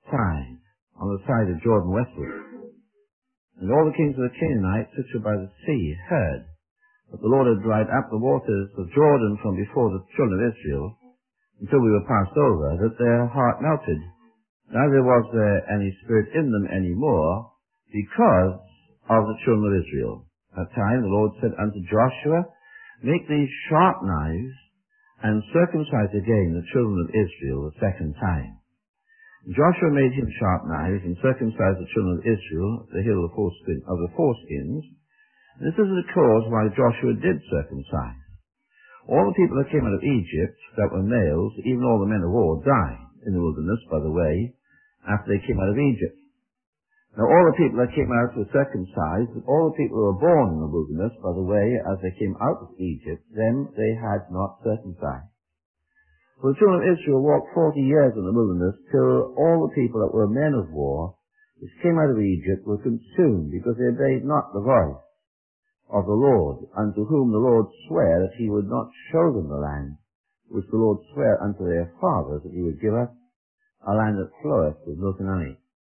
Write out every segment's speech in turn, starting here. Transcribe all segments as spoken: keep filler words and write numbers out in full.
side, on the side of Jordan westward. And all the kings of the Canaanites which were by the sea heard that the Lord had dried up the waters of Jordan from before the children of Israel until we were passed over, that their heart melted. Neither was there any spirit in them any more because of the children of Israel. At that time the Lord said unto Joshua, make these sharp knives, and circumcise again the children of Israel the second time. Joshua made him sharp knives, and circumcised the children of Israel at the hill of, foreskin, of the foreskins. This is the cause why Joshua did circumcise. All the people that came out of Egypt that were males, even all the men of war, died in the wilderness by the way, after they came out of Egypt. Now all the people that came out were circumcised, but all the people who were born in the wilderness by the way, as they came out of Egypt, them they had not circumcised. For the children of Israel walked forty years in the wilderness, till all the people that were men of war, which came out of Egypt, were consumed, because they obeyed not the voice of the Lord, unto whom the Lord sware that he would not show them the land, which the Lord sware unto their fathers that he would give us, a land that floweth with milk and honey.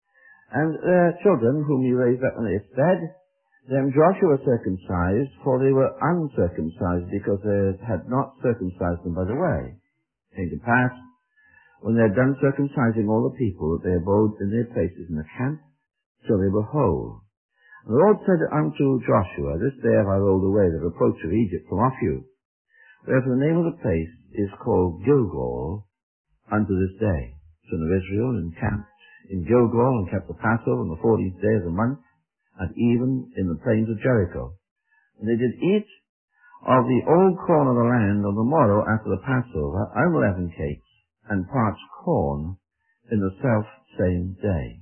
And their children, whom he raised up in their stead, them Joshua circumcised, for they were uncircumcised, because they had not circumcised them by the way. Came to pass, when they had done circumcising all the people, that they abode in their places in the camp, till they were whole. And the Lord said unto Joshua, this day have I rolled away the reproach of Egypt from off you. Wherefore the name of the place is called Gilgal unto this day. Children of Israel encamped in Gilgal, and kept the Passover on the fourteenth day of the month, and even in the plains of Jericho. And they did eat of the old corn of the land on the morrow after the Passover, unleavened cakes, and parched corn in the self-same day.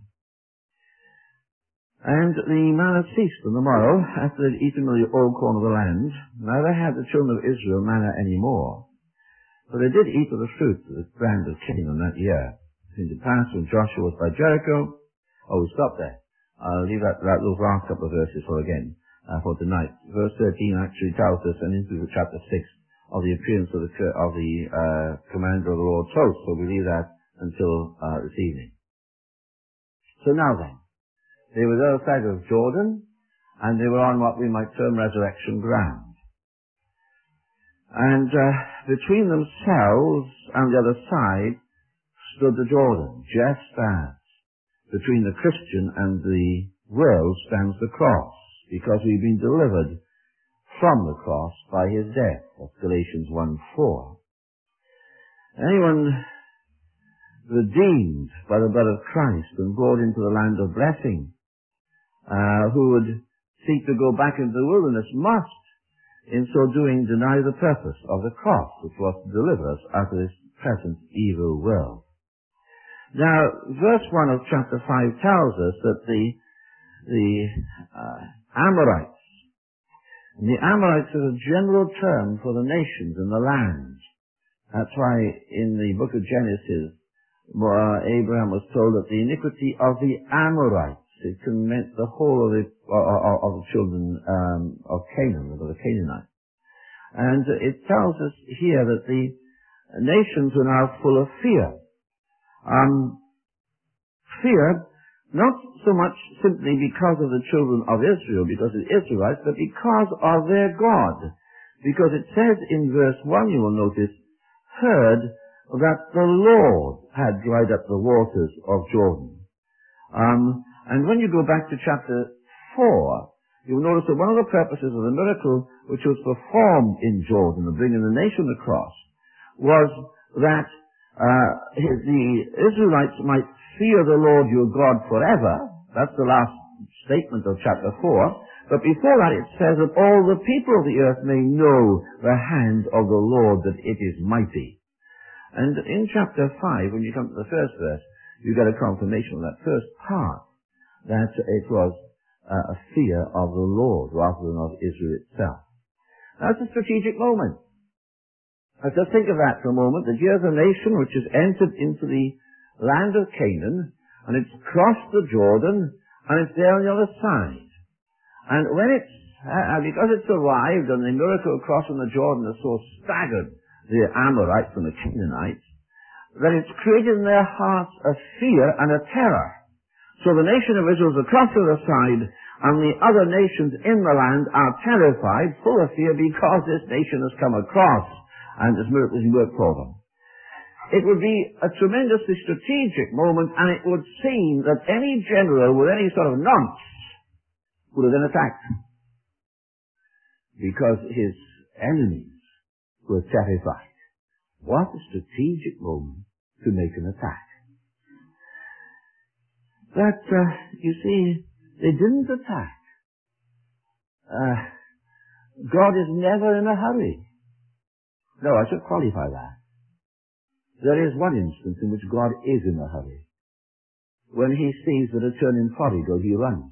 And the manna ceased on the morrow, after they'd eaten of the old corn of the land. Neither had the children of Israel manna any more. For they did eat of the fruit of the land of Canaan that year. It came to pass when Joshua was by Jericho. Oh, we stop there. I'll leave that, that those last couple of verses for again. Uh, for tonight. Verse thirteen actually tells us, and into chapter six, of the appearance of the, of the uh, commander of the Lord's host. So we leave that until uh, this evening. So now then, they were the other side of Jordan, and they were on what we might term resurrection ground. And uh, between themselves and the other side stood the Jordan, just as between the Christian and the world stands the cross, because we've been delivered from the cross by his death. That's Galatians one four. Anyone redeemed by the blood of Christ and brought into the land of blessing, uh, who would seek to go back into the wilderness, must, in so doing, deny the purpose of the cross, which was to deliver us out of this present evil world. Now, verse one of chapter five tells us that the the uh, Amorites, and the Amorites is a general term for the nations and the lands. That's why in the book of Genesis, uh, Abraham was told that the iniquity of the Amorites, it can mean the whole of the, uh, of the children um, of Canaan, of the Canaanites. And it tells us here that the nations were now full of fear. Um, fear, not so much simply because of the children of Israel, because of the Israelites, but because of their God. Because it says in verse one, you will notice, heard that the Lord had dried up the waters of Jordan. Um, and when you go back to chapter four, you'll notice that one of the purposes of the miracle which was performed in Jordan, of bringing the nation across, was that uh, the Israelites might fear the Lord your God forever. That's the last statement of chapter four. But before that it says that all the people of the earth may know the hand of the Lord, that it is mighty. And in chapter five, when you come to the first verse, you get a confirmation of that first part, that it was uh, a fear of the Lord rather than of Israel itself. That's a strategic moment. Let's just think of that for a moment, that here's a nation which has entered into the land of Canaan, and it's crossed the Jordan, and it's there on the other side. And when it's, uh, because it's arrived, and the miracle of crossing the Jordan has so staggered the Amorites and the Canaanites, that it's created in their hearts a fear and a terror. So the nation of Israel is across the other side, and the other nations in the land are terrified, full of fear, because this nation has come across, and this miracle has worked for them. It would be a tremendously strategic moment, and it would seem that any general with any sort of nonce would have been attacked, because his enemies were terrified. What a strategic moment to make an attack. But, uh, you see, they didn't attack. Uh, God is never in a hurry. No, I should qualify that. There is one instance in which God is in a hurry. When he sees the returning prodigal, he runs.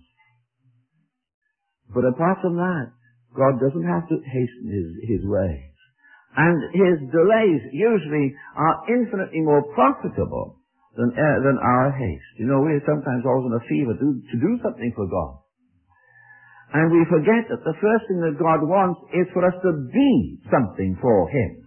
But apart from that, God doesn't have to hasten his, his ways. And his delays usually are infinitely more profitable than, uh, than our haste. You know, we're sometimes always in a fever to, to do something for God. And we forget that the first thing that God wants is for us to be something for him.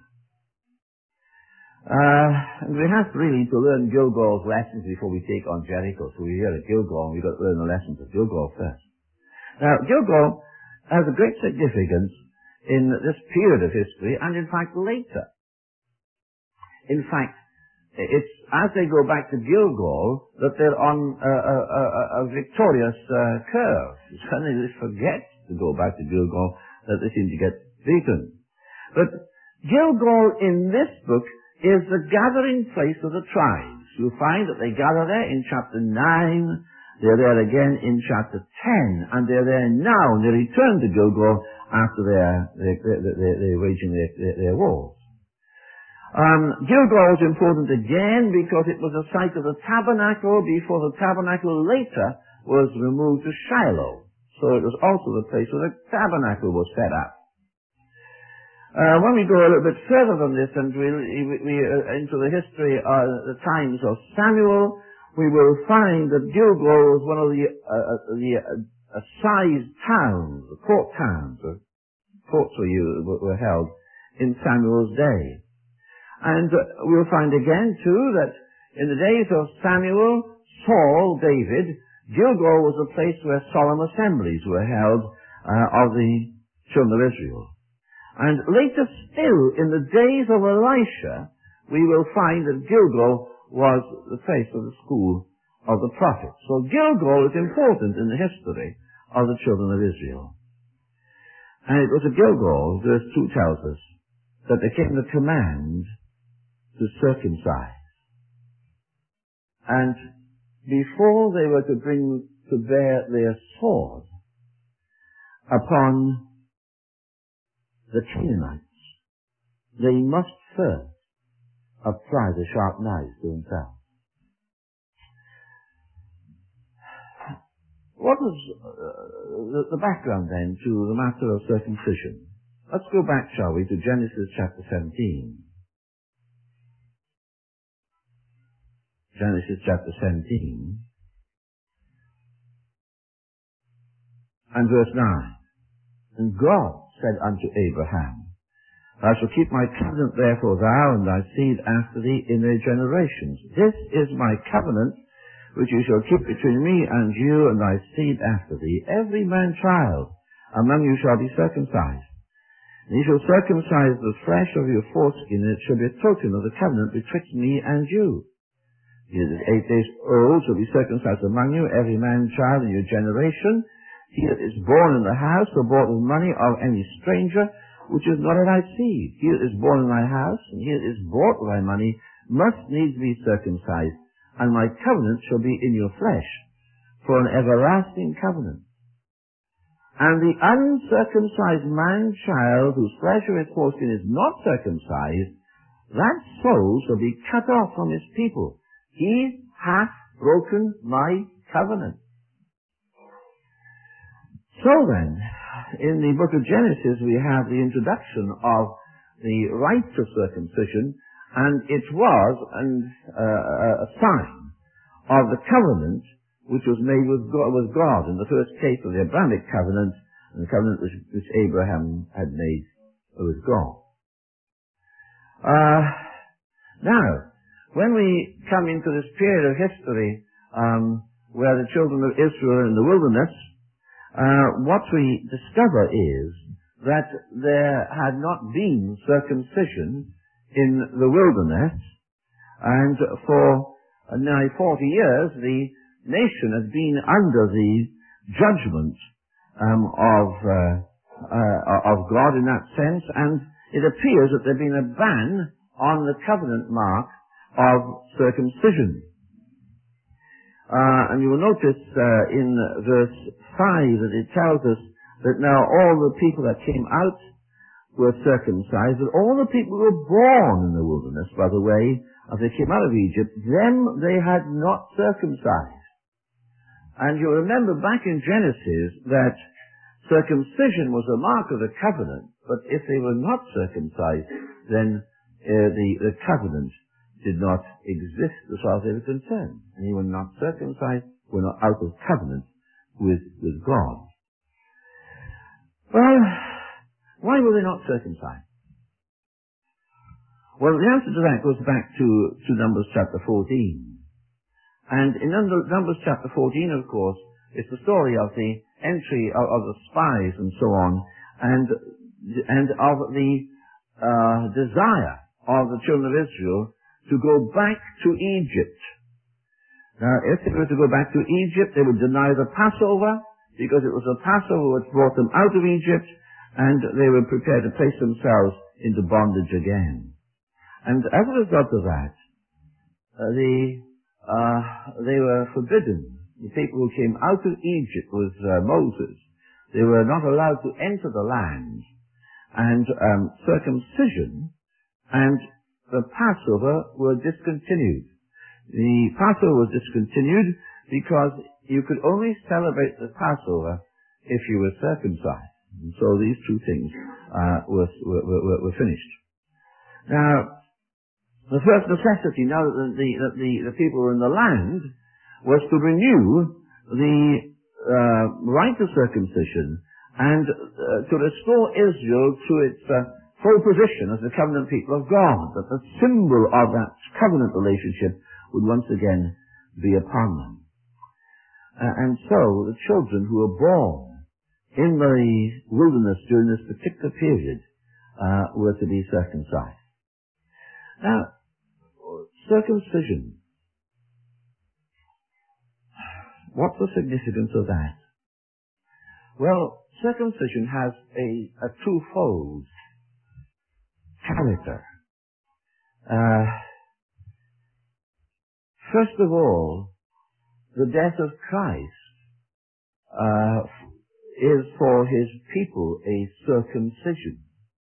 Uh, and we have really to learn Gilgal's lessons before we take on Jericho. So we're here at Gilgal, and we've got to learn the lessons of Gilgal first. Now, Gilgal has a great significance in this period of history, and in fact later. In fact, it's as they go back to Gilgal that they're on a, a, a, a victorious uh, curve. Suddenly they forget to go back to Gilgal, that they seem to get beaten. But Gilgal in this book is the gathering place of the tribes. You'll find that they gather there in chapter nine, they're there again in chapter ten, and they're there now, and they return to Gilgal after they're, they're, they're, they're waging their, their, their wars. Um, Gilgal was important again because it was a site of the tabernacle before the tabernacle later was removed to Shiloh. So it was also the place where the tabernacle was set up. Uh, when we go a little bit further than this and we, we, we uh, into the history, uh, the times of Samuel, we will find that Gilgal was one of the, uh, the uh, assize towns, the port towns, or ports were, used, were held in Samuel's day. And uh, we'll find again, too, that in the days of Samuel, Saul, David, Gilgal was the place where solemn assemblies were held uh, of the children of Israel. And later still, in the days of Elisha, we will find that Gilgal was the place of the school of the prophets. So Gilgal is important in the history of the children of Israel. And it was at Gilgal, verse two tells us, that there came the command to circumcise. And before they were to bring to bear their sword upon the Canaanites, they must first apply the sharp knives to themselves. What was uh, the, the background then to the matter of circumcision? Let's go back, shall we, to Genesis chapter seventeen. Genesis chapter seventeen and verse nine. And God said unto Abraham, I shall keep my covenant therefore thou and thy seed after thee in their generations. This is my covenant which you shall keep between me and you and thy seed after thee. Every man child among you shall be circumcised. And ye shall circumcise the flesh of your foreskin, and it shall be a token of the covenant betwixt me and you. He that is eight days old shall be circumcised among you, every man child in your generation. He that is born in the house or bought with money of any stranger, which is not of thy seed. He that is born in thy house, and he that is bought with thy money, must needs be circumcised, and my covenant shall be in your flesh, for an everlasting covenant. And the uncircumcised man-child, whose flesh or his foreskin is not circumcised, that soul shall be cut off from his people. He hath broken my covenant. So then, in the book of Genesis, we have the introduction of the rites of circumcision, and it was an, uh, a sign of the covenant which was made with God, with God in the first case of the Abrahamic covenant, and the covenant which, which Abraham had made with God. Uh, now, when we come into this period of history um, where the children of Israel are in the wilderness, uh, what we discover is that there had not been circumcision in the wilderness, and for nigh forty years the nation had been under the judgment um, of uh, uh, of God in that sense, and it appears that there had been a ban on the covenant mark of circumcision. Uh, and you will notice uh, in verse five that it tells us that now all the people that came out were circumcised, but all the people who were born in the wilderness, by the way, as they came out of Egypt, them they had not circumcised. And you remember back in Genesis that circumcision was a mark of the covenant, but if they were not circumcised, then uh, the, the covenant did not exist as far as they were concerned. And they were not circumcised, were not out of covenant with, with God. Well, why were they not circumcised? Well, the answer to that goes back to, to Numbers chapter fourteen. And in Numbers chapter fourteen, of course, it's the story of the entry of, of the spies and so on, and, and of the uh, desire of the children of Israel to go back to Egypt. Now, if they were to go back to Egypt, they would deny the Passover, because it was the Passover which brought them out of Egypt, and they were prepared to place themselves into bondage again. And as a result of that, uh, the, uh, they were forbidden. The people who came out of Egypt with uh, Moses, they were not allowed to enter the land, and um, circumcision and the Passover were discontinued. The Passover was discontinued because you could only celebrate the Passover if you were circumcised. And so these two things uh, were, were, were, were finished. Now, the first necessity, now that the, that the, the people were in the land, was to renew the uh, rite of circumcision and uh, to restore Israel to its uh, full position as the covenant people of God, that the symbol of that covenant relationship would once again be upon them. Uh, and so the children who were born in the wilderness during this particular period uh, were to be circumcised. Now, circumcision. What's the significance of that? Well, circumcision has a, a twofold character. Uh, first of all, the death of Christ uh, is for his people a circumcision.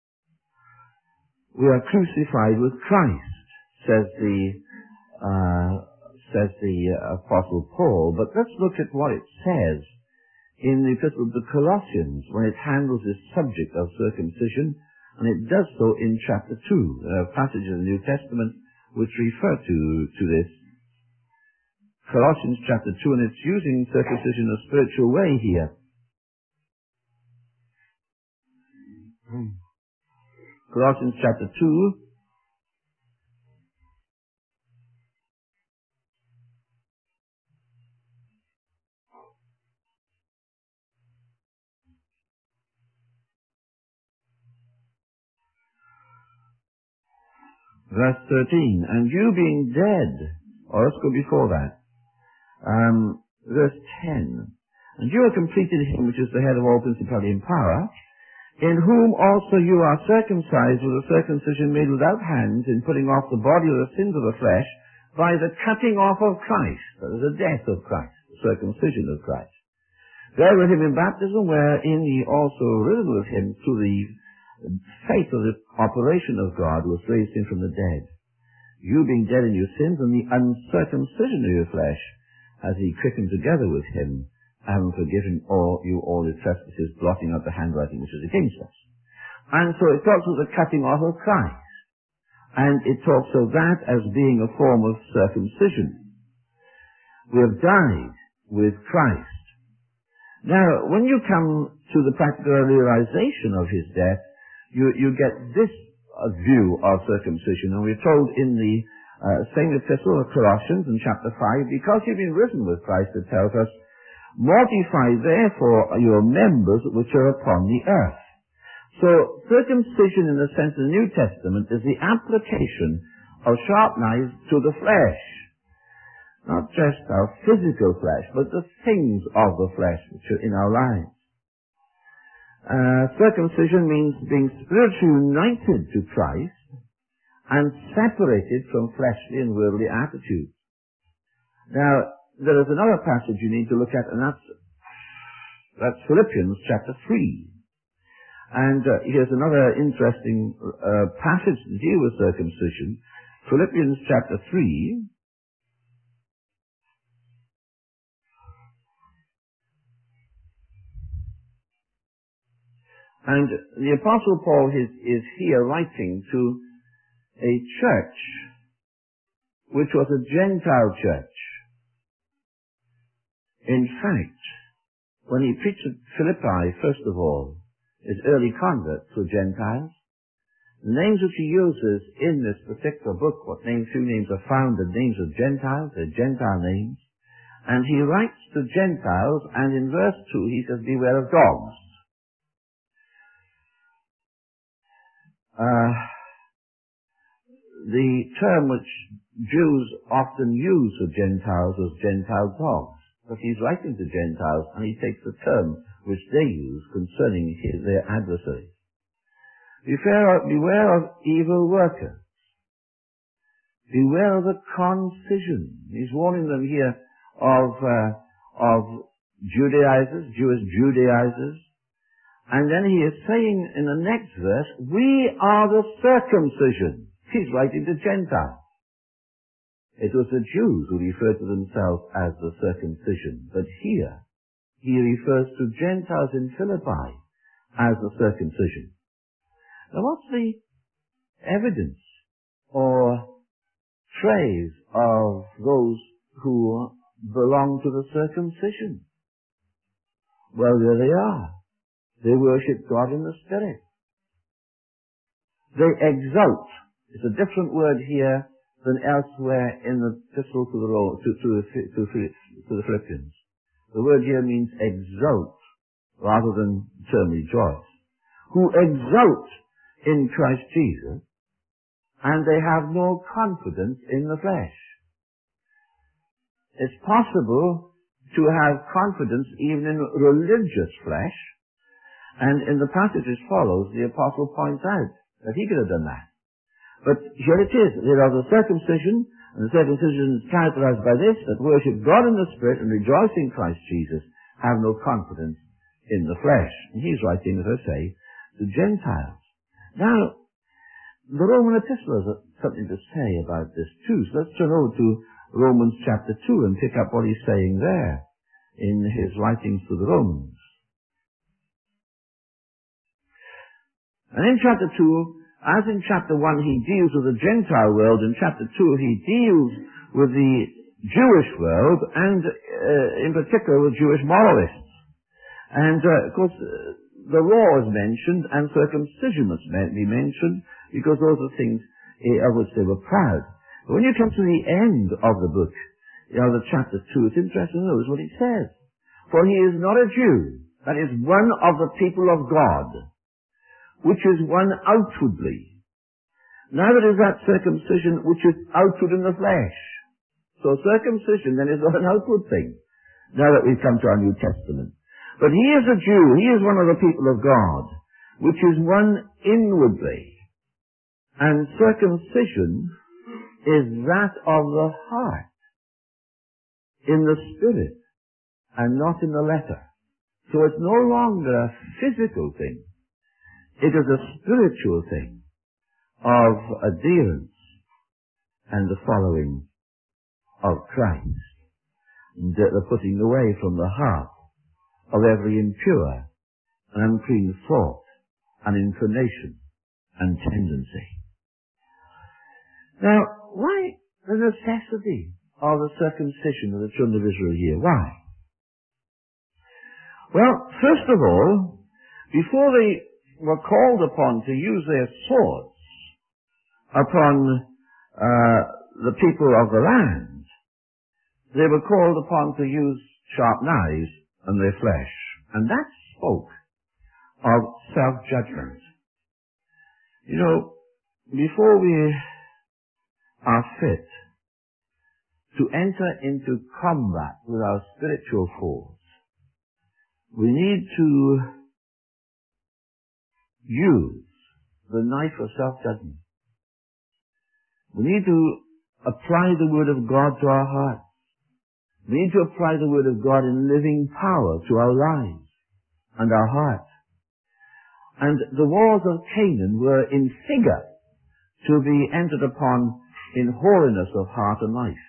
We are crucified with Christ, says the uh, says the uh, Apostle Paul. But let's look at what it says in the Epistle to the Colossians when it handles this subject of circumcision, and it does so in chapter two. There are passages in the New Testament which refer to to this. Colossians chapter two, and it's using circumcision in a spiritual way here. Hmm. Colossians chapter two, verse thirteen, and you being dead, or let's go before that, um, verse ten, and you are completed in him which is the head of all principality and power, in whom also you are circumcised with a circumcision made without hands, in putting off the body of the sins of the flesh, by the cutting off of Christ, that is the death of Christ, the circumcision of Christ. There with him in baptism, wherein ye also risen with him through the faith of the operation of God, who has raised him from the dead. You being dead in your sins, and the uncircumcision of your flesh, has he quickened together with him, having forgiven all you all your trespasses, blotting out the handwriting which is against us. And so it talks of the cutting off of Christ. And it talks of that as being a form of circumcision. We have died with Christ. Now, when you come to the practical realization of his death, you, you get this uh, view of circumcision. And we're told in the uh, same epistle of Colossians in chapter five, because you've been risen with Christ, it tells us, mortify therefore your members which are upon the earth. So circumcision in the sense of the New Testament is the application of sharp knives to the flesh. Not just our physical flesh, but the things of the flesh which are in our lives. Uh, circumcision means being spiritually united to Christ and separated from fleshly and worldly attitudes. Now, there is another passage you need to look at, and that's, that's Philippians chapter three. And uh, here's another interesting uh, passage to deal with circumcision. Philippians chapter three. And the Apostle Paul is, is here writing to a church which was a Gentile church. In fact, when he preached at Philippi, first of all, his early converts were Gentiles. The names which he uses in this particular book, what names, few names are found, the names of Gentiles, they're Gentile names. And he writes to Gentiles, and in verse two he says, beware of dogs. Uh, the term which Jews often use for Gentiles was Gentile dogs. But he's writing to Gentiles, and he takes the term which they use concerning his, their adversaries. Beware of, beware of evil workers. Beware of the concision. He's warning them here of, uh, of Judaizers, Jewish Judaizers. And then he is saying in the next verse, we are the circumcision. He's writing to Gentiles. It was the Jews who referred to themselves as the circumcision. But here, he refers to Gentiles in Philippi as the circumcision. Now what's the evidence or trace of those who belong to the circumcision? Well, there they are. They worship God in the Spirit. They exult. It's a different word here than elsewhere in the epistle to the, to, to, to, to the Philippians. The word here means exult rather than term rejoice. Who exult in Christ Jesus, and they have no confidence in the flesh. It's possible to have confidence even in religious flesh. And in the passages follows, the apostle points out that he could have done that. But here it is. There are the circumcision, and the circumcision is characterized by this, that worship God in the Spirit and rejoice in Christ Jesus, have no confidence in the flesh. And he's writing, as I say, to Gentiles. Now, the Roman epistle has something to say about this too. So let's turn over to Romans chapter two and pick up what he's saying there in his writings to the Romans. And in chapter two, as in chapter one he deals with the Gentile world, in chapter two he deals with the Jewish world, and uh, in particular with Jewish moralists. And uh, of course, uh, the law is mentioned, and circumcision must be mentioned, because those are things uh, of which they were proud. But when you come to the end of the book, you know, the chapter two, it's interesting to notice what he says. For he is not a Jew, that is one of the people of God, which is one outwardly. Neither is that circumcision which is outward in the flesh. So circumcision then is not an outward thing, now that we've come to our New Testament. But he is a Jew, he is one of the people of God, which is one inwardly. And circumcision is that of the heart, in the spirit, and not in the letter. So it's no longer a physical thing. It is a spiritual thing of adherence and the following of Christ, and the putting away from the heart of every impure and unclean thought and inclination and tendency. Now, why the necessity of the circumcision of the children of Israel here? Why? Well, first of all, before they were called upon to use their swords upon uh, the people of the land, they were called upon to use sharp knives on their flesh. And that spoke of self-judgment. You know, before we are fit to enter into combat with our spiritual foes, we need to use the knife of self-judgment. We need to apply the Word of God to our hearts. We need to apply the Word of God in living power to our lives and our hearts. And the walls of Canaan were in figure to be entered upon in holiness of heart and life.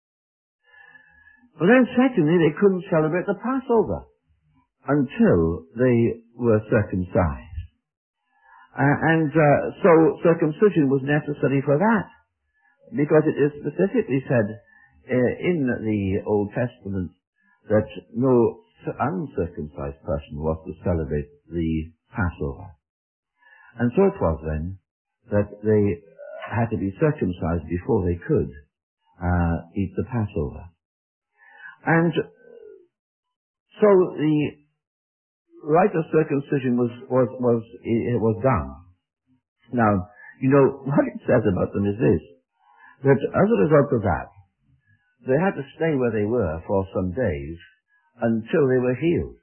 But then secondly, they couldn't celebrate the Passover until they were circumcised. Uh, and uh, so circumcision was necessary for that, because it is specifically said uh, in the Old Testament that no uncircumcised person was to celebrate the Passover. And so it was then that they had to be circumcised before they could uh, eat the Passover. And so the rite of circumcision was was was it was done. Now, you know what it says about them is this: that as a result of that, they had to stay where they were for some days until they were healed.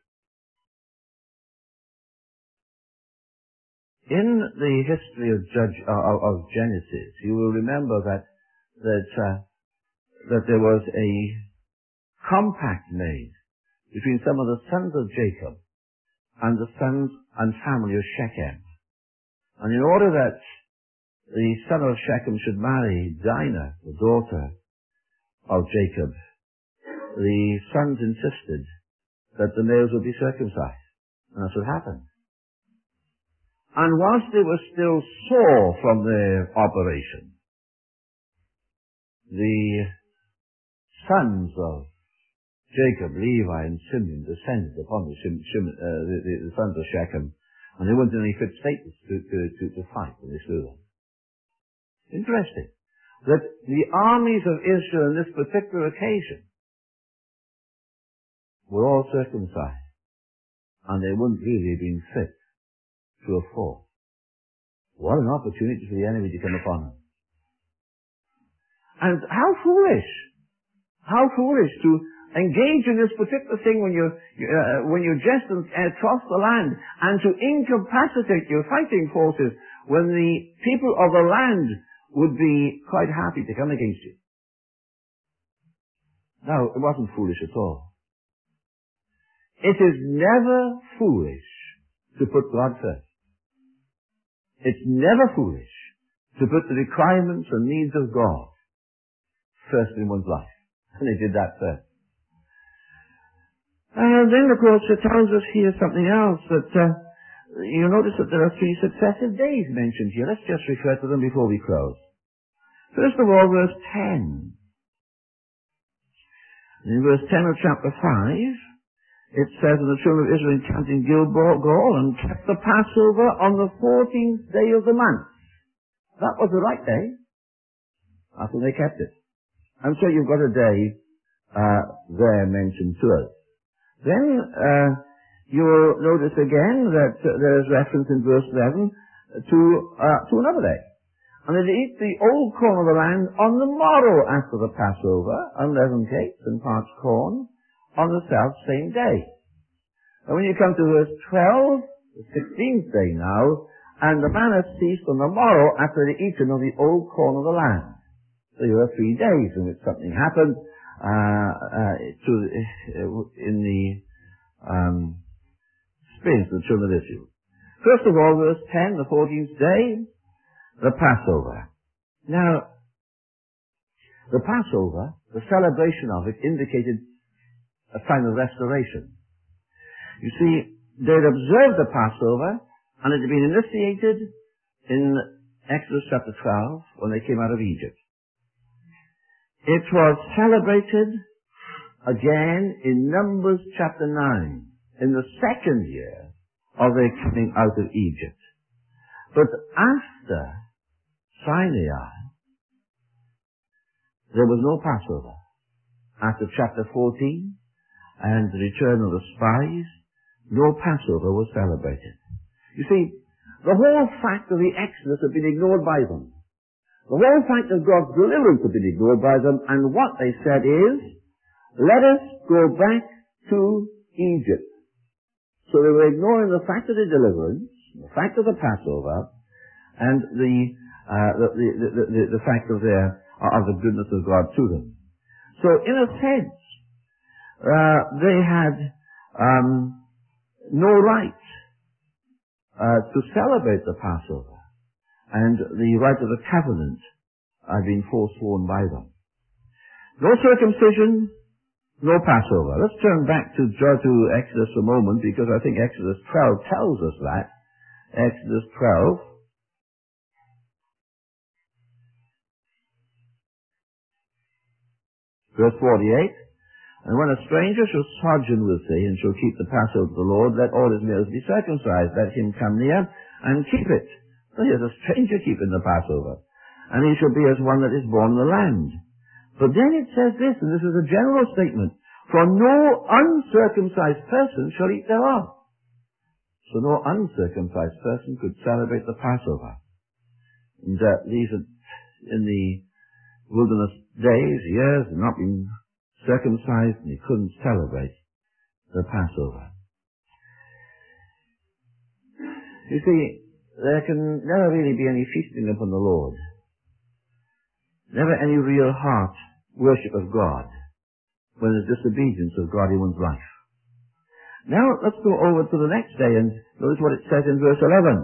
In the history of, Judge, uh, of Genesis, you will remember that that uh, that there was a compact made between some of the sons of Jacob and the sons and family of Shechem. And in order that the son of Shechem should marry Dinah, the daughter of Jacob, the sons insisted that the males would be circumcised. And that's what happened. And whilst they were still sore from their operation, the sons of Jacob, Levi, and Simeon descended upon the, Shim, Shim, uh, the, the, the sons of Shechem, and they weren't in any fit state to, to, to, to fight when they slew them. Interesting that the armies of Israel on this particular occasion were all circumcised, and they wouldn't really have been fit to a foe. What an opportunity for the enemy to come upon them. And how foolish, how foolish to engage in this particular thing when you're, uh, when you're just across the land, and to incapacitate your fighting forces when the people of the land would be quite happy to come against you. No, it wasn't foolish at all. It is never foolish to put God first. It's never foolish to put the requirements and needs of God first in one's life. And they did that first. And then, of course, it tells us here something else, that uh, you'll notice that there are three successive days mentioned here. Let's just refer to them before we close. First of all, verse ten. In verse ten of chapter five, it says, "And the children of Israel encamped in Gilgal and kept the Passover on the fourteenth day of the month." That was the right day. That's when they kept it. And so you've got a day uh, there mentioned to us. Then uh, you will notice again that uh, there is reference in verse eleven to uh, to another day. "And they eat the old corn of the land on the morrow after the Passover, unleavened cakes and parched corn, on the self same day." And when you come to verse twelve, the sixteenth day now, "And the manna ceased on the morrow after the eating of the old corn of the land." So you have three days in which something happened uh, uh, to, uh, in the um, experience of the children of Israel. First of all, verse ten, the fourteenth day, the Passover. Now, the Passover, the celebration of it, indicated a sign of restoration. You see, they had observed the Passover, and it had been initiated in Exodus chapter twelve when they came out of Egypt. It was celebrated again in Numbers chapter nine, in the second year of their coming out of Egypt. But after Sinai, there was no Passover. After chapter fourteen and the return of the spies, no Passover was celebrated. You see, the whole fact of the Exodus had been ignored by them. The whole fact of God's deliverance had been ignored by them, and what they said is, let us go back to Egypt. So they were ignoring the fact of the deliverance, the fact of the Passover, and the, uh, the, the, the, the, the fact of their, of the goodness of God to them. So in a sense, uh, they had, um, no right, uh, to celebrate the Passover. And the right of the covenant had been forsworn by them. No circumcision, no Passover. Let's turn back to, to Exodus a moment, because I think Exodus twelve tells us that. Exodus twelve. Verse forty-eight. And when a stranger shall sojourn with thee, and shall keep the Passover of the Lord, let all his males be circumcised. Let him come near, and keep it. So here's a stranger keeping the Passover. And he shall be as one that is born in the land. But then it says this, and this is a general statement, for no uncircumcised person shall eat thereof. So no uncircumcised person could celebrate the Passover. And uh, these are in the wilderness days, years, had not been circumcised, and they couldn't celebrate the Passover. You see, there can never really be any feasting upon the Lord. Never any real heart worship of God when there's disobedience of God in one's life. Now let's go over to the next day and notice what it says in verse eleven.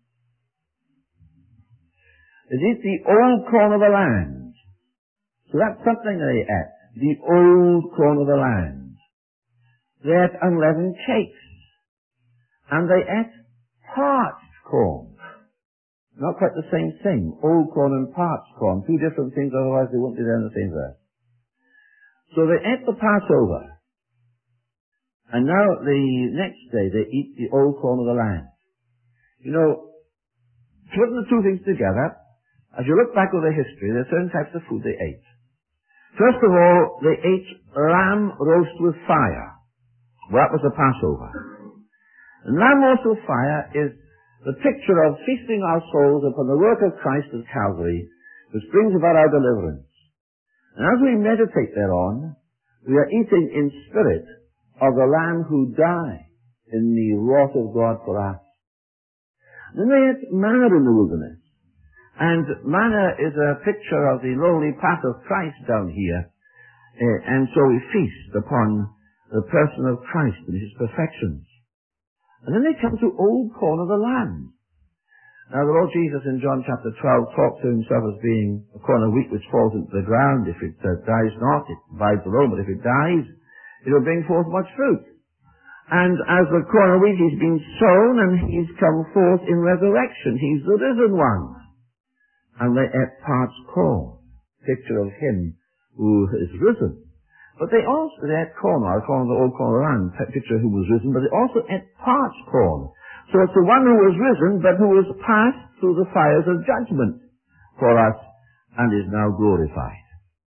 It is the old corn of the land. So that's something they ate. The old corn of the land. They ate unleavened cakes. And they ate parched corn. Not quite the same thing. Old corn and parched corn. Two different things, otherwise they wouldn't be there in the same verse. So they ate the Passover. And now the next day they eat the old corn of the land. You know, putting the two things together, as you look back over history, there are certain types of food they ate. First of all, they ate lamb roast with fire. Well, that was the Passover. And lamb roast with fire is the picture of feasting our souls upon the work of Christ at Calvary, which brings about our deliverance. And as we meditate thereon, we are eating in spirit of the Lamb who died in the wrath of God for us. Then they ate manna in the wilderness. And manna is a picture of the lowly path of Christ down here. Uh, and so we feast upon the person of Christ and his perfections. And then they come to old corn of the land. Now the Lord Jesus in John chapter twelve talked to himself as being a corn of wheat which falls into the ground. If it uh, dies not, it abides alone, but if it dies, it will bring forth much fruit. And as the corn of wheat, he's been sown and he's come forth in resurrection. He's the risen one. And they ate parched corn, picture of him who is risen. But they also they ate corn, I call the old corn of the land, picture who was risen, but they also ate parched corn. So it's the one who was risen, but who was passed through the fires of judgment for us and is now glorified.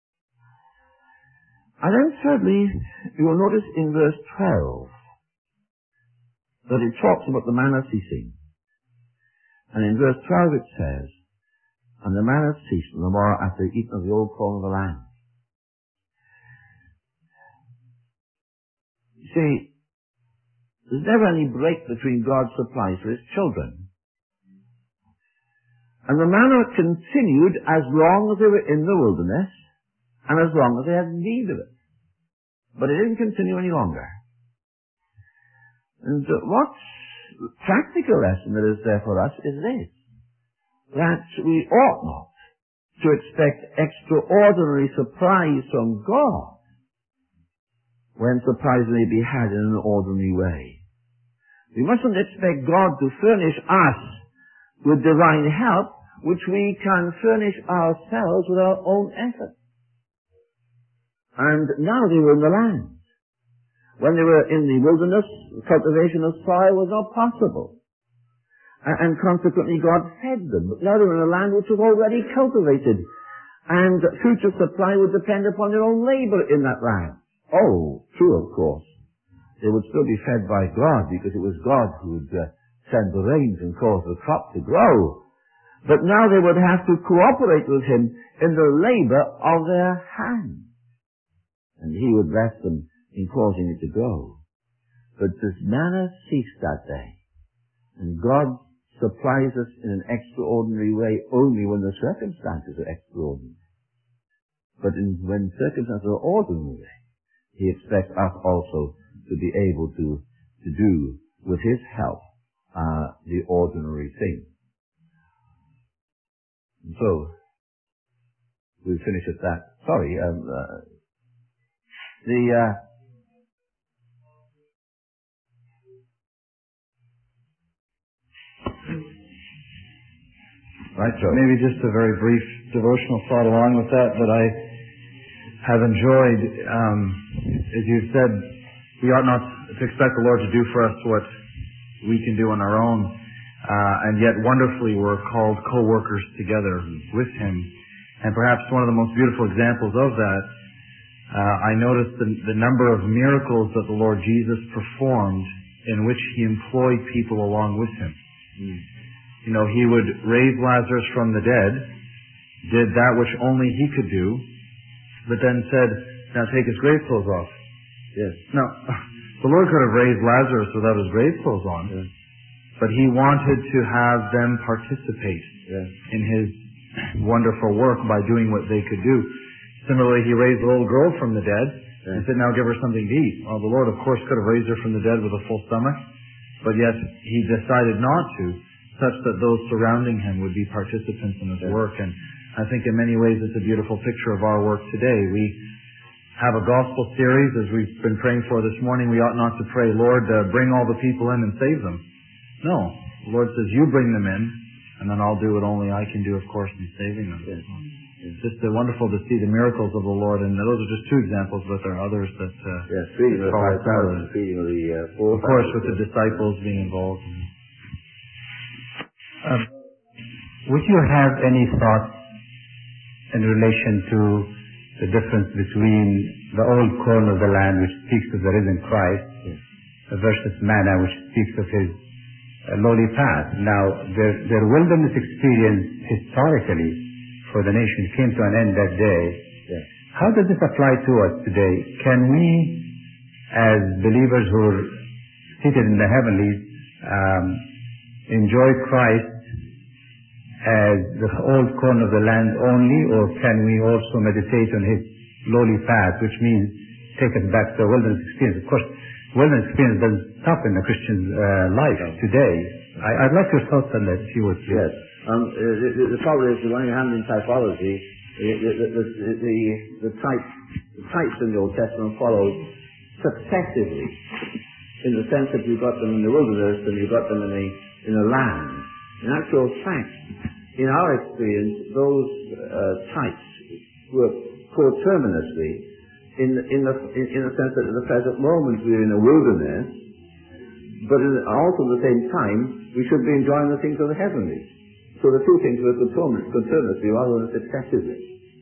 And then thirdly, you will notice in verse twelve that it talks about the manna ceasing. And in verse twelve it says, and the manna ceased no more after eating of the old corn of the land. You see, there's never any break between God's supplies for his children. And the manna continued as long as they were in the wilderness and as long as they had need of it. But it didn't continue any longer. And uh, what practical lesson that is there for us is this, that we ought not to expect extraordinary supplies from God when supplies may be had in an ordinary way. We mustn't expect God to furnish us with divine help, which we can furnish ourselves with our own effort. And now they were in the land. When they were in the wilderness, the cultivation of soil was not possible. And consequently God fed them. But now they were in a land which was already cultivated. and future supply would depend upon their own labor in that land. Oh, true, of course. They would still be fed by God, because it was God who would uh, send the rains and cause the crop to grow. But now they would have to cooperate with him in the labor of their hands. And he would bless them in causing it to grow. But this manna ceased that day. And God supplies us in an extraordinary way only when the circumstances are extraordinary. But in, when circumstances are ordinary, he expects us also to be able to, to do, with his help, uh, the ordinary thing. And so, we'll finish at that. Sorry, um, uh, the, uh, right, so maybe just a very brief devotional thought along with that, that I have enjoyed. Um, as you've said, we ought not to expect the Lord to do for us what we can do on our own, uh, and yet wonderfully we're called co-workers together with him. And perhaps one of the most beautiful examples of that, uh, I noticed the, the number of miracles that the Lord Jesus performed in which he employed people along with him. Mm. You know, he would raise Lazarus from the dead, did that which only he could do, but then said, now take his grave clothes off. Yes. Now, the Lord could have raised Lazarus without his grave clothes on, yes. but he wanted to have them participate yes. in his wonderful work by doing what they could do. Similarly, he raised the little girl from the dead yes. and said, now give her something to eat. Well, the Lord, of course, could have raised her from the dead with a full stomach, but yet he decided not to, such that those surrounding him would be participants in his yes. work. And I think in many ways it's a beautiful picture of our work today. We have a gospel series, as we've been praying for this morning. We ought not to pray, Lord, uh, bring all the people in and save them. No. The Lord says, you bring them in, and then I'll do what only I can do, of course, in saving them. Yes. It's just uh, wonderful to see the miracles of the Lord, and those are just two examples, but there are others that uh, yes, feeding of the five thousand, feeding of the uh, four of course, with the disciples being involved. Uh, would you have any thoughts in relation to the difference between the old corn of the land, which speaks of the risen Christ, yes. versus manna, which speaks of his uh, lowly path? Now, their, their wilderness experience historically for the nation came to an end that day. Yes. How does this apply to us today? Can we, as believers who are seated in the heavenlies, um, enjoy Christ as the old corn of the land only, or can we also meditate on his lowly path, which means take us back to a wilderness experience? Of course, wilderness experience doesn't stop in the Christian's uh, life no. today. I, I'd like your thoughts on that, if you would, please. Yes. Um, the, the, the trouble is, when you handle in typology, the, the, the, the, the, type, the types in the Old Testament follow successively, in the sense that you've got them in the wilderness and you've got them in the, in the land. In actual fact, in our experience, those uh, types work coterminously in, in, the, in, in the sense that at the present moment we're in a wilderness, but in, also at the same time we should be enjoying the things of the heavenly. So the two things work coterminously rather than successively.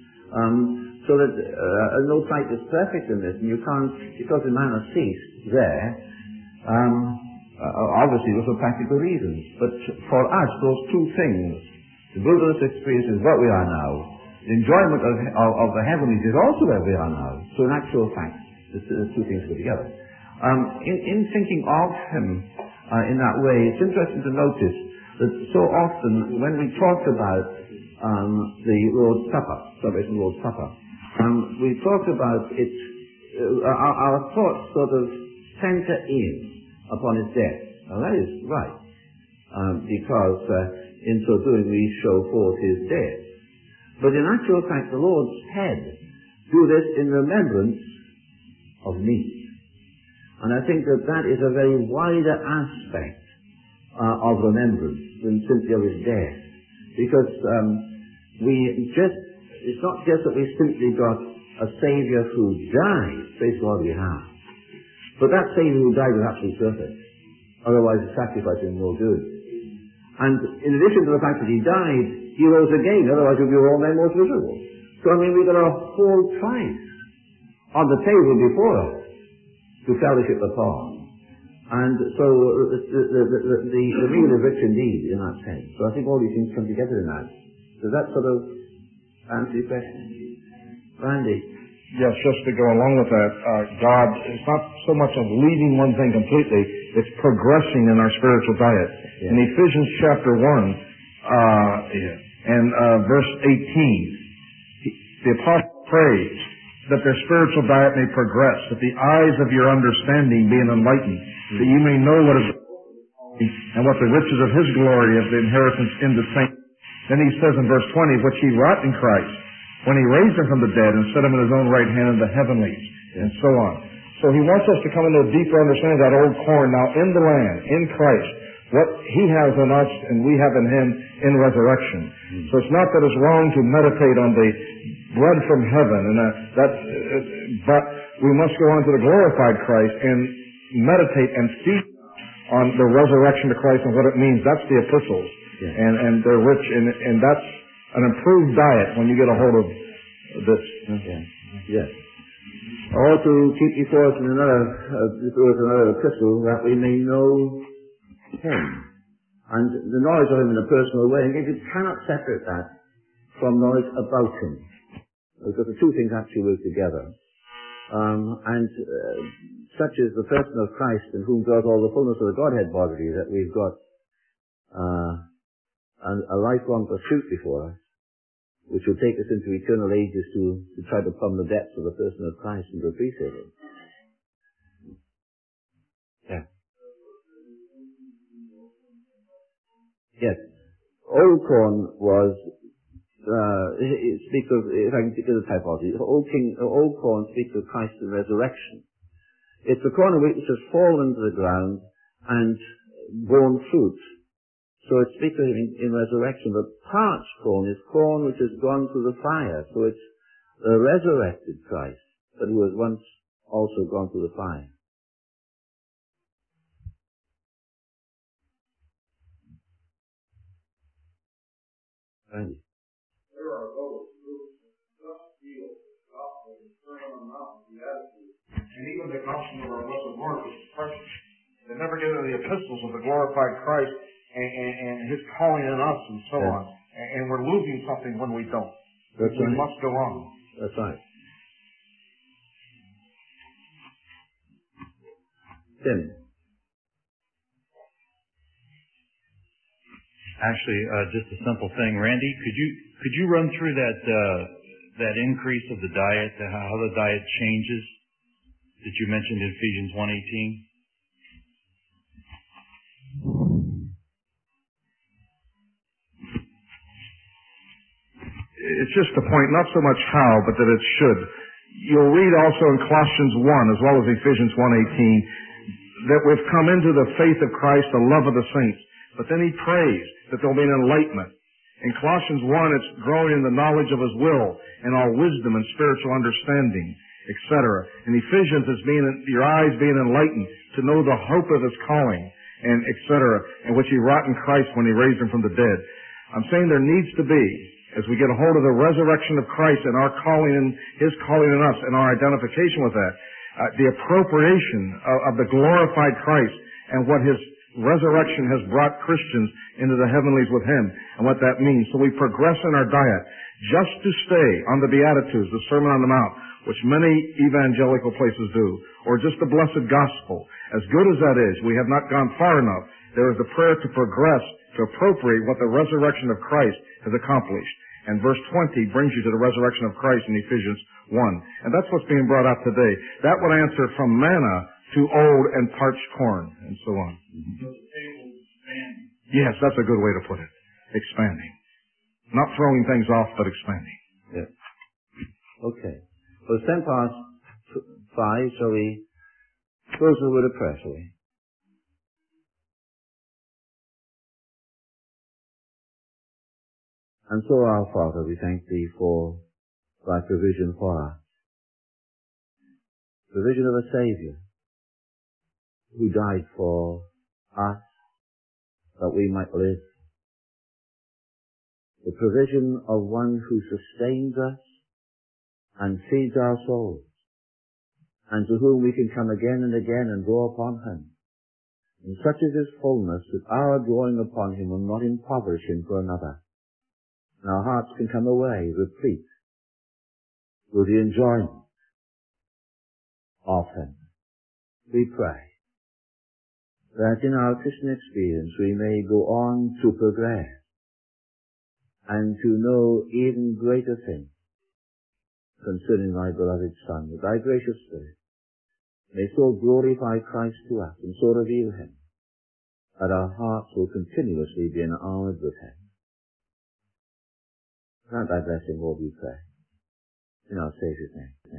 Um, so that uh, no type is perfect in this, and you can't, because the manna ceased there, um, uh, obviously for practical reasons. But for us, those two things, the wilderness experience is what we are now. The enjoyment of, of, of the heavenlies is also where we are now. So in actual fact, the, the two things go together. Um, in, in thinking of him uh, in that way, it's interesting to notice that so often when we talk about um, the Lord's Supper, celebration of the Lord's Supper, um, we talk about it, uh, our, our thoughts sort of center in upon his death. Now that is right, um, because uh, in so doing we show forth his death. But in actual fact, the Lord said, do this in remembrance of me. And I think that that is a very wider aspect uh, of remembrance than simply of his death. Because um, we just, it's not just that we simply got a Saviour who died, praise God we have. But that Saviour who died was absolutely perfect. Otherwise the sacrifice is no good. And in addition to the fact that he died, he rose again, otherwise we were all men most miserable. So, I mean, we've got a whole price on the table before us to fellowship upon. And so the, the, the, the, the, the meal is rich indeed in that sense. So I think all these things come together in that. Does that sort of answer your question? Randy? Yes, just to go along with that, uh, God is not so much of leaving one thing completely, it's progressing in our spiritual diet. Yeah. In Ephesians chapter one, uh, and uh, verse eighteen, the apostle prays that their spiritual diet may progress, that the eyes of your understanding being enlightened, mm-hmm. that you may know what is and what the riches of his glory of the inheritance in the saints. Then he says in verse twenty, which he wrought in Christ, when he raised him from the dead and set him in his own right hand in the heavenlies, and so on. So he wants us to come into a deeper understanding of that old corn now in the land, in Christ, what he has in us and we have in him in resurrection. Mm-hmm. So it's not that it's wrong to meditate on the bread from heaven, and uh, that, uh, but we must go on to the glorified Christ and meditate and feed on the resurrection of Christ and what it means. That's the epistles, yeah. and and they're rich, and and that's an improved diet when you get a hold of this. Okay. Yes. Or to keep before us in another, uh, before us another epistle, that we may know him and the knowledge of him in a personal way. And you cannot separate that from knowledge about him, because the two things actually work together. Um, and uh, such is the person of Christ, in whom dwells all the fullness of the Godhead bodily, that we've got uh, a, a lifelong pursuit before us, which will take us into eternal ages to, to try to plumb the depths of the person of Christ and to appreciate it. Yeah. Yes. Old corn was Uh, it, it speaks of, if I can think of the typology, old, king, old corn speaks of Christ and resurrection. It's the corn which has fallen to the ground and borne fruit. So it speaks of him in, in resurrection. But parched corn is corn which has gone through the fire. So it's the resurrected Christ, but who has once also gone through the fire. Thank you. There are those who just feel the gospel is turning on mountains, the attitude, and even the gospel of our blessed Lord, which is precious. They never get into the epistles of the glorified Christ and, and, and his calling in us and so yes. on. And, and we're losing something when we don't. That's we right. must go on. That's right. Tim. Actually, uh, just a simple thing. Randy, could you could you run through that uh, that increase of the diet, how the diet changes that you mentioned in Ephesians one eighteen? It's just the point, not so much how, but that it should. You'll read also in Colossians one, as well as Ephesians one eighteen, that we've come into the faith of Christ, the love of the saints. But then he prays that there'll be an enlightenment. In Colossians one, it's growing in the knowledge of his will and all wisdom and spiritual understanding, et cetera. In Ephesians, it's being, your eyes being enlightened to know the hope of his calling, and et cetera, and which he wrought in Christ when he raised him from the dead. I'm saying there needs to be, as we get a hold of the resurrection of Christ and our calling in, his calling in us and our identification with that, uh, the appropriation of, of the glorified Christ and what his resurrection has brought Christians into the heavenlies with him and what that means. So we progress in our diet just to stay on the Beatitudes, the Sermon on the Mount, which many evangelical places do, or just the blessed gospel. As good as that is, we have not gone far enough. There is the prayer to progress, to appropriate what the resurrection of Christ has accomplished. And verse twenty brings you to the resurrection of Christ in Ephesians one. And that's what's being brought out today. That would answer from manna to old and parched corn, and so on. So the table is expanding. Yes, that's a good way to put it. Expanding. Not throwing things off, but expanding. Yes. Okay. Well, it's ten past five, so we close with a word of prayer, shall we? And so, our Father, we thank thee for thy provision for us. Provision of a Saviour who died for us that we might live. The provision of one who sustains us and feeds our souls, and to whom we can come again and again and draw upon him. And such is his fullness that our drawing upon him will not impoverish him for another. And our hearts can come away replete with the enjoyment of him. We pray that in our Christian experience we may go on to progress and to know even greater things concerning thy beloved Son, that thy gracious Spirit may so glorify Christ to us and so reveal him that our hearts will continuously be enamored with him. Grant thy blessing, Lord, we pray, in our Saviour's name.